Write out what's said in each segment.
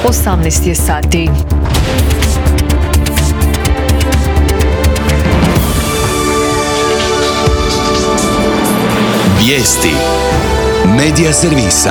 18 je sati. Vijesti Medija servisa.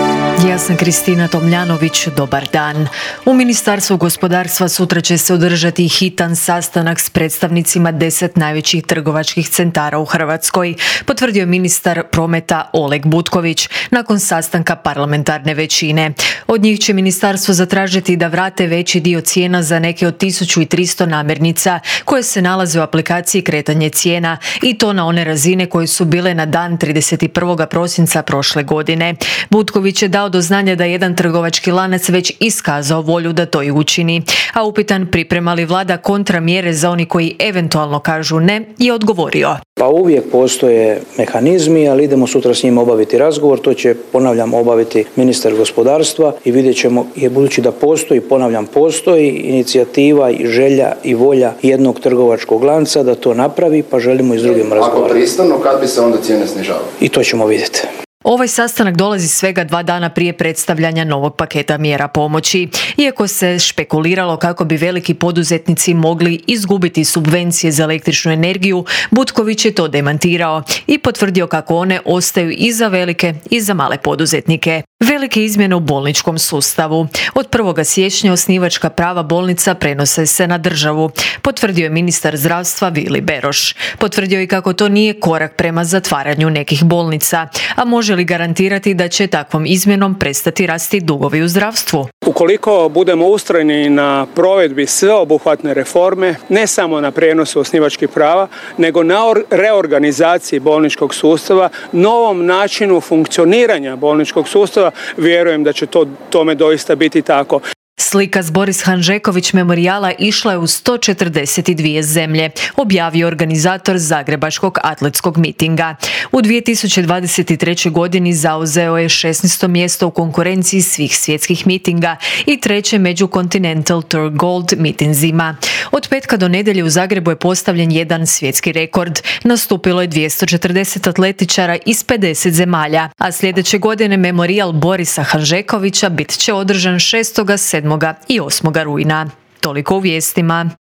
Ja sam Kristina Tomljanović, dobar dan. U Ministarstvu gospodarstva sutra će se održati hitan sastanak s predstavnicima 10 najvećih trgovačkih centara u Hrvatskoj, potvrdio je ministar prometa Oleg Butković nakon sastanka parlamentarne većine. Od njih će ministarstvo zatražiti da vrate veći dio cijena za neke od 1300 namirnica koje se nalaze u aplikaciji kretanje cijena i to na one razine koje su bile na dan 31. prosinca prošle godine. Butković je dao do znanja da jedan trgovački lanac već iskazao volju da to i učini, a upitan priprema li vlada kontramjere za oni koji eventualno kažu ne, je odgovorio. Pa uvijek postoje mehanizmi, ali idemo sutra s njim obaviti razgovor, to će, ponavljam, obaviti ministar gospodarstva i vidjet ćemo, budući da postoji, ponavljam, postoji inicijativa i želja i volja jednog trgovačkog lanca da to napravi, pa želimo i s drugim razgovarati. Ako pristanu, kad bi se onda cijene snižavale? I to ćemo vidjeti. Ovaj sastanak dolazi svega 2 dana prije predstavljanja novog paketa mjera pomoći. Iako se špekuliralo kako bi veliki poduzetnici mogli izgubiti subvencije za električnu energiju, Butković je to demantirao i potvrdio kako one ostaju i za velike i za male poduzetnike. Velike izmjene u bolničkom sustavu. Od 1. siječnja osnivačka prava bolnica prenose se na državu, potvrdio je ministar zdravstva Vili Beroš. Potvrdio je kako to nije korak prema zatvaranju nekih bolnica, a može li garantirati da će takvom izmjenom prestati rasti dugovi u zdravstvu? Ukoliko budemo ustrajni na provedbi sveobuhvatne reforme, ne samo na prijenosu osnivačkih prava, nego na reorganizaciji bolničkog sustava, novom načinu funkcioniranja bolničkog sustava, vjerujem da će tome doista biti tako. Slika s Boris Hanžeković memorijala išla je u 142 zemlje, objavio organizator Zagrebačkog atletskog mitinga. U 2023. godini zauzeo je 16. mjesto u konkurenciji svih svjetskih mitinga i 3. među Continental Tour Gold mitinzima. Od petka do nedjelje u Zagrebu je postavljen jedan svjetski rekord. Nastupilo je 240 atletičara iz 50 zemalja, a sljedeće godine memorijal Borisa Hanžekovića bit će održan 6., 7. i 8. rujna. Toliko u vijestima.